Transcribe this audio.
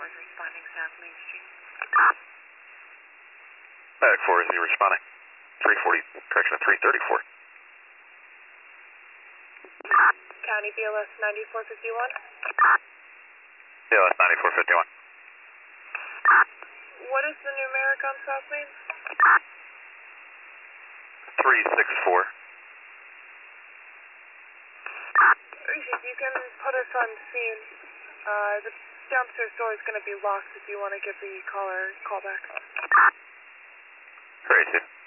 responding South Main Street. Medic 4, is he responding? 340, correction, 334. County BLS 9451. BLS 9451. What is the numeric on South Main? 364. If you can put us on scene, the downstairs door is going to be locked if you want to give the caller a call back. Crazy.